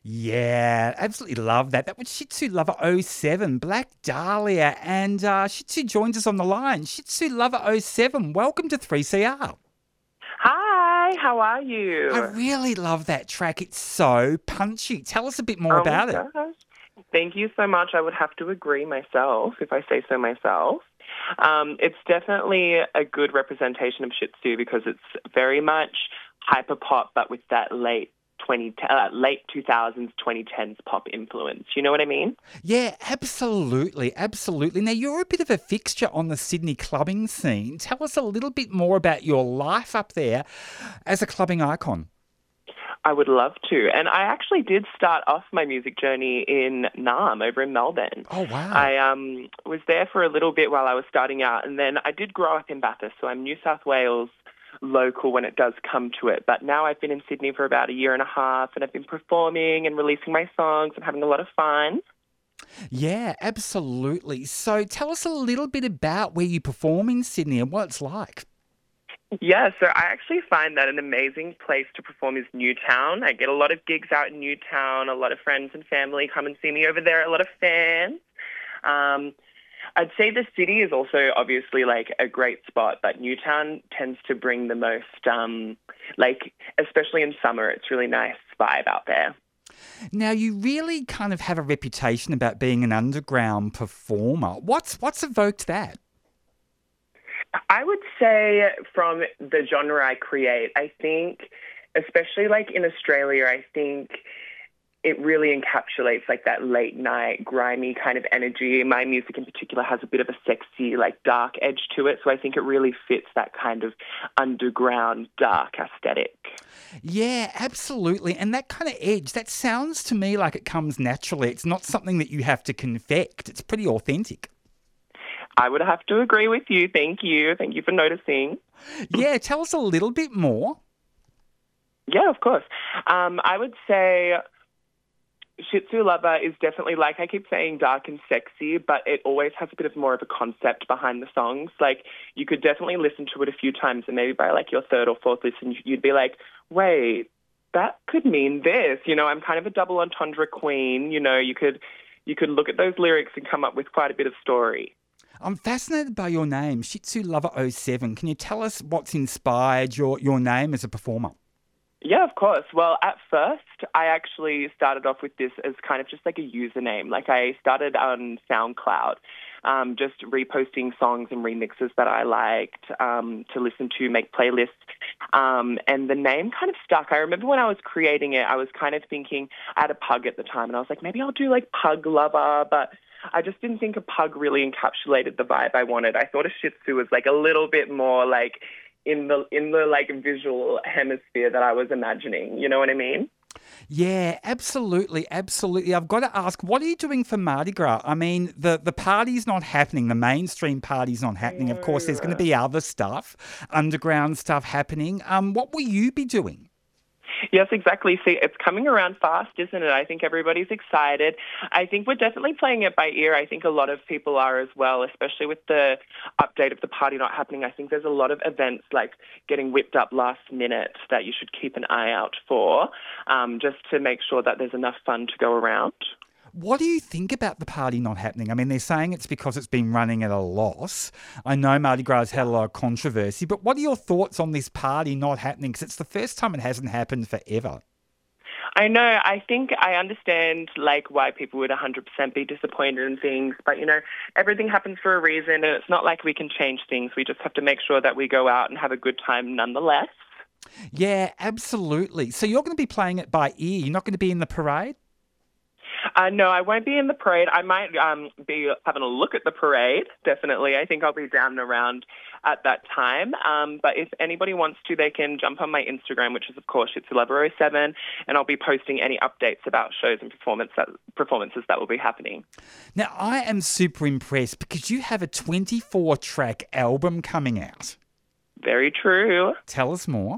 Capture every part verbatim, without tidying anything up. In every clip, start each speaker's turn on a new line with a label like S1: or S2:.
S1: Yeah, absolutely love that. That was Shih Tzu Lover oh seven, Black Dahlia, and uh, Shih Tzu joins us on the line. Shih Tzu Lover oh seven, welcome to three C R.
S2: Hi, how are
S1: I
S2: you?
S1: really love that track. It's so punchy. Tell us a bit more
S2: Oh my
S1: about it.
S2: gosh. Thank you so much. I would have to agree myself, if I say so myself. Um, it's definitely a good representation of Shih Tzu because it's very much hyper pop, but with that late twenty uh, late two thousands, twenty tens pop influence. You know what I mean?
S1: Yeah, absolutely, absolutely. Now, you're a bit of a fixture on the Sydney clubbing scene. Tell us a little bit more about your life up there as a clubbing icon.
S2: I would love to. And I actually did start off my music journey in Naarm over in Melbourne.
S1: Oh, wow.
S2: I um, was there for a little bit while I was starting out, and then I did grow up in Bathurst, so I'm New South Wales local when it does come to it. But now I've been in Sydney for about a year and a half, and I've been performing and releasing my songs and having a lot of fun.
S1: Yeah, absolutely. So tell us a little bit about where you perform in Sydney and what it's like.
S2: Yeah, so I actually find that an amazing place to perform is Newtown. I get a lot of gigs out in Newtown. A lot of friends and family come and see me over there. A lot of fans. Um, I'd say the city is also obviously like a great spot, but Newtown tends to bring the most, um, like, especially in summer, it's really nice vibe out there.
S1: Now, you really kind of have a reputation about being an underground performer. What's what's evoked that?
S2: I would say from the genre I create, I think, especially like in Australia, I think it really encapsulates like that late night, grimy kind of energy. My music in particular has a bit of a sexy, like dark edge to it. So I think it really fits that kind of underground, dark aesthetic.
S1: Yeah, absolutely. And that kind of edge, that sounds to me like it comes naturally. It's not something that you have to confect. It's pretty authentic.
S2: I would have to agree with you. Thank you. Thank you for noticing.
S1: Yeah, tell us a little bit more.
S2: Yeah, of course. Um, I would say Shih Tzu Lover is definitely, like I keep saying, dark and sexy, but it always has a bit of more of a concept behind the songs. Like, you could definitely listen to it a few times, and maybe by like your third or fourth listen, you'd be like, wait, that could mean this. You know, I'm kind of a double entendre queen. You know, you could you could look at those lyrics and come up with quite a bit of story.
S1: I'm fascinated by your name, Shih Tzu Lover oh seven. Can you tell us what's inspired your, your name as a performer?
S2: Yeah, of course. Well, at first, I actually started off with this as kind of just like a username. Like, I started on SoundCloud, um, just reposting songs and remixes that I liked um, to listen to, make playlists. Um, and the name kind of stuck. I remember when I was creating it, I was kind of thinking, I had a pug at the time, and I was like, maybe I'll do like Pug Lover, but I just didn't think a pug really encapsulated the vibe I wanted. I thought a Shih Tzu was like a little bit more like in the in the like visual hemisphere that I was imagining. You know what I mean?
S1: Yeah, absolutely, absolutely. I've got to ask, what are you doing for Mardi Gras? I mean, the, the party's not happening. The mainstream party's not happening. Of course, there's going to
S2: No.
S1: be other stuff, underground stuff happening. Um, what will you be doing?
S2: Yes, exactly. See, it's coming around fast, isn't it? I think everybody's excited. I think we're definitely playing it by ear. I think a lot of people are as well, especially with the update of the party not happening. I think there's a lot of events like getting whipped up last minute that you should keep an eye out for, um, just to make sure that there's enough fun to go around.
S1: What do you think about the party not happening? I mean, they're saying it's because it's been running at a loss. I know Mardi Gras has had a lot of controversy, but what are your thoughts on this party not happening? Because it's the first time it hasn't happened forever.
S2: I know. I think I understand like why people would one hundred percent be disappointed in things, but you know, everything happens for a reason, and it's not like we can change things. We just have to make sure that we go out and have a good time nonetheless.
S1: Yeah, absolutely. So you're going to be playing it by ear. You're not going to be in the parade?
S2: Uh, no, I won't be in the parade. I might um, be having a look at the parade, definitely. I think I'll be down and around at that time. Um, but if anybody wants to, they can jump on my Instagram, which is, of course, it's Lover oh seven, and I'll be posting any updates about shows and performance that, performances that will be happening.
S1: Now, I am super impressed because you have a twenty-four track album coming out.
S2: Very true.
S1: Tell us more.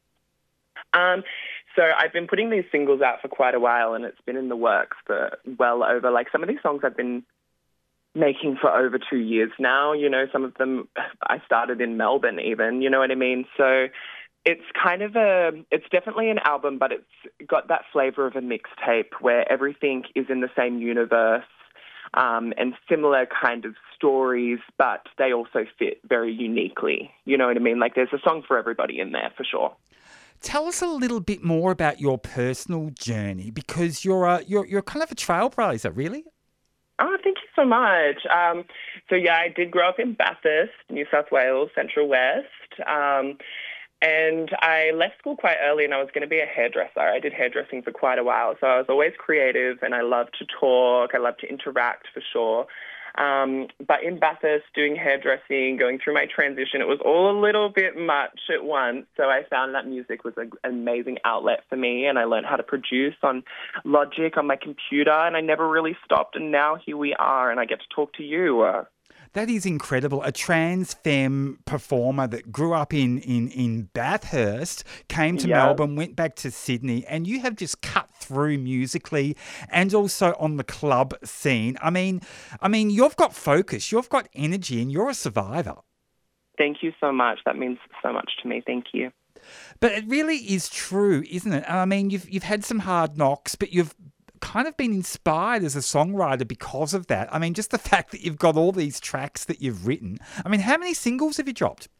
S2: Um, so I've been putting these singles out for quite a while, and it's been in the works for well over, like some of these songs I've been making for over two years now. You know, some of them I started in Melbourne even, you know what I mean? So It's kind of a, it's definitely an album, but it's got that flavor of a mixtape where everything is in the same universe um, and similar kind of stories, but they also fit very uniquely. You know what I mean? Like there's a song for everybody in there for sure.
S1: Tell us a little bit more about your personal journey, because you're a, you're you're kind of a trailblazer, really.
S2: Oh, thank you so much. Um, so yeah, I did grow up in Bathurst, New South Wales, Central West. Um, And I left school quite early and I was going to be a hairdresser. I did hairdressing for quite a while. So I was always creative and I loved to talk. I loved to interact for sure. Um, but in Bathurst, doing hairdressing, going through my transition, it was all a little bit much at once. So I found that music was an amazing outlet for me and I learned how to produce on Logic on my computer and I never really stopped. And now here we are and I get to talk to you. Uh,
S1: That is incredible. A trans femme performer that grew up in, in, in Bathurst, came to
S2: Yep.
S1: Melbourne, went back to Sydney, and you have just cut through musically and also on the club scene. I mean, I mean, you've got focus, you've got energy, and you're a survivor.
S2: Thank you so much. That means so much to me. Thank you.
S1: But it really is true, isn't it? I mean, you've you've had some hard knocks, but you've kind of been inspired as a songwriter because of that. I mean, just the fact that you've got all these tracks that you've written. I mean, how many singles have you dropped?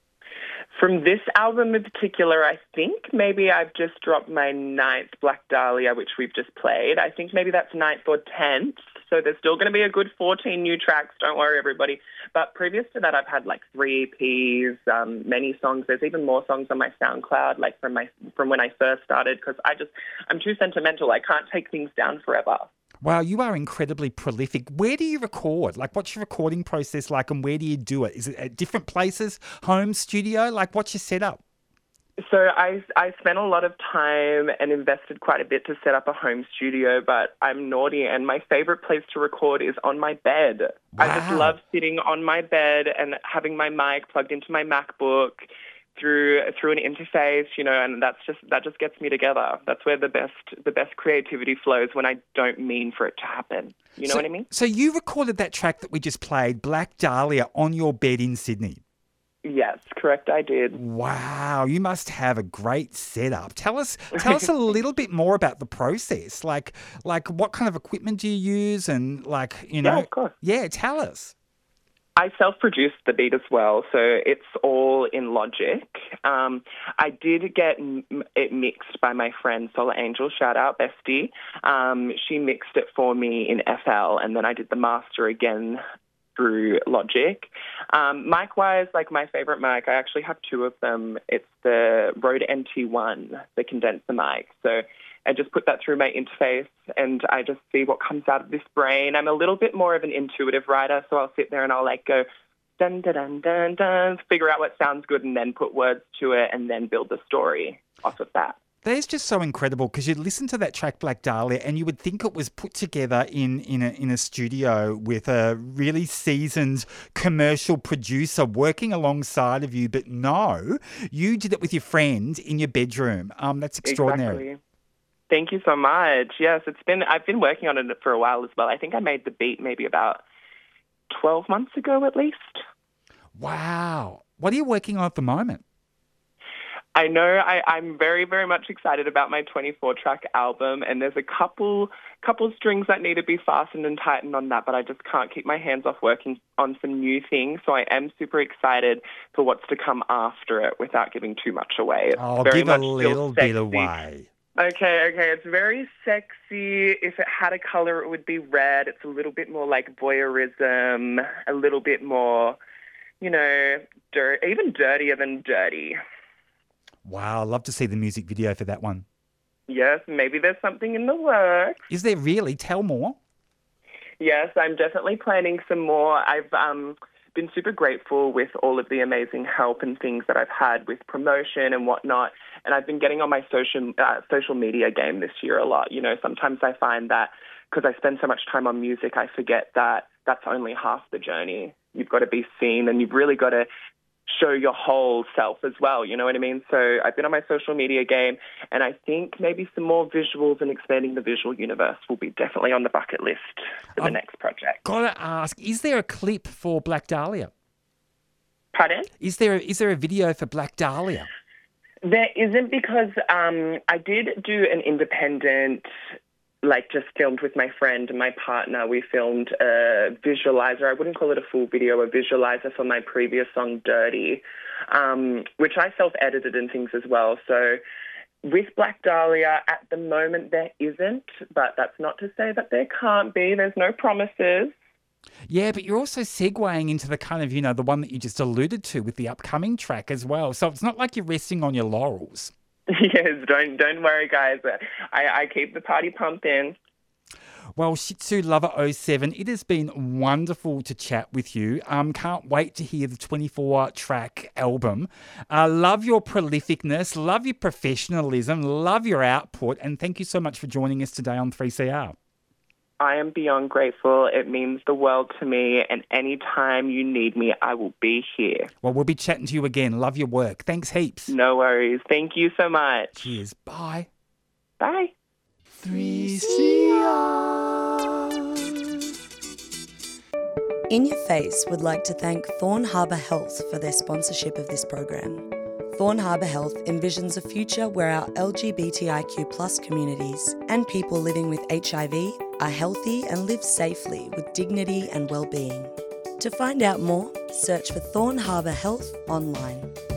S2: From this album in particular, I think maybe I've just dropped my ninth, Black Dahlia, which we've just played. I think maybe that's ninth or tenth. So there's still going to be a good fourteen new tracks. Don't worry, everybody. But previous to that, I've had like three E Ps, um, many songs. There's even more songs on my SoundCloud, like from my from when I first started, because I just I'm too sentimental. I can't take things down forever.
S1: Wow, you are incredibly prolific. Where do you record? Like, what's your recording process like, and where do you do it? Is it at different places, home studio? Like, what's your setup?
S2: So I, I spent a lot of time and invested quite a bit to set up a home studio, but I'm naughty and my favorite place to record is on my bed.
S1: Wow.
S2: I just love sitting on my bed and having my mic plugged into my MacBook through through an interface, you know, and that's just that just gets me together. That's where the best the best creativity flows when I don't mean for it to happen. You know
S1: so,
S2: what I mean?
S1: So you recorded that track that we just played, Black Dahlia, on your bed in Sydney?
S2: Yes, correct, I did.
S1: Wow, you must have a great setup. Tell us tell us a little bit more about the process. Like like what kind of equipment do you use and like, you know.
S2: Yeah, of course.
S1: Yeah, tell us.
S2: I self-produced the beat as well, so it's all in Logic. Um, I did get m- it mixed by my friend Solar Angel, shout out, bestie. Um, she mixed it for me in F L, and then I did the master again through Logic. Um, mic-wise, like my favorite mic, I actually have two of them. It's the Rode N T one, the condenser mic. So I just put that through my interface and I just see what comes out of this brain. I'm a little bit more of an intuitive writer, so I'll sit there and I'll like go dun dun dun dun dun, figure out what sounds good and then put words to it and then build the story off of that.
S1: That is just so incredible because you'd listen to that track Black Dahlia and you would think it was put together in, in, a, in a studio with a really seasoned commercial producer working alongside of you. But no, you did it with your friend in your bedroom. Um, that's extraordinary.
S2: Exactly. Thank you so much. Yes, it's been I've been working on it for a while as well. I think I made the beat maybe about twelve months ago at least.
S1: Wow. What are you working on at the moment?
S2: I know I, I'm very, very much excited about my twenty-four track album, and there's a couple couple strings that need to be fastened and tightened on that, but I just can't keep my hands off working on some new things. So I am super excited for what's to come after it without giving too much away. It's
S1: I'll
S2: very
S1: give a
S2: much still
S1: little bit
S2: sexy.
S1: away.
S2: Okay, okay. It's very sexy. If it had a color, it would be red. It's a little bit more like voyeurism, a little bit more, you know, dirt, even dirtier than dirty.
S1: Wow, I'd love to see the music video for that one.
S2: Yes, maybe there's something in the works.
S1: Is there really? Tell more.
S2: Yes, I'm definitely planning some more. I've um, been super grateful with all of the amazing help and things that I've had with promotion and whatnot. And I've been getting on my social uh, social media game this year a lot. You know, sometimes I find that because I spend so much time on music, I forget that that's only half the journey. You've got to be seen and you've really got to show your whole self as well, you know what I mean? So I've been on my social media game, and I think maybe some more visuals and expanding the visual universe will be definitely on the bucket list for the
S1: I've
S2: next project.
S1: Gotta ask, is there a clip for Black Dahlia?
S2: Pardon?
S1: Is there is there a video for Black Dahlia?
S2: There isn't because um, I did do an independent, like just filmed with my friend and my partner. We filmed a visualizer. I wouldn't call it a full video, a visualizer for my previous song, Dirty, um, which I self-edited and things as well. So with Black Dahlia, at the moment there isn't, but that's not to say that there can't be. There's no promises.
S1: Yeah, but you're also segueing into the kind of, you know, the one that you just alluded to with the upcoming track as well. So it's not like you're resting on your laurels.
S2: Yes, don't don't worry, guys. I, I keep the party pumping.
S1: Well, Shih Tzu Lover oh seven, it has been wonderful to chat with you. Um, can't wait to hear the twenty-four track album. Uh, love your prolificness, love your professionalism, love your output, and thank you so much for joining us today on three C R.
S2: I am beyond grateful. It means the world to me, and anytime you need me, I will be here.
S1: Well, we'll be chatting to you again. Love your work. Thanks heaps.
S2: No worries. Thank you so much.
S1: Cheers. Bye.
S2: Bye.
S1: three C R.
S3: In Your Face would like to thank Thorn Harbour Health for their sponsorship of this program. Thorn Harbour Health envisions a future where our L G B T I Q plus communities and people living with H I V are healthy and live safely with dignity and well-being. To find out more, search for Thorn Harbour Health online.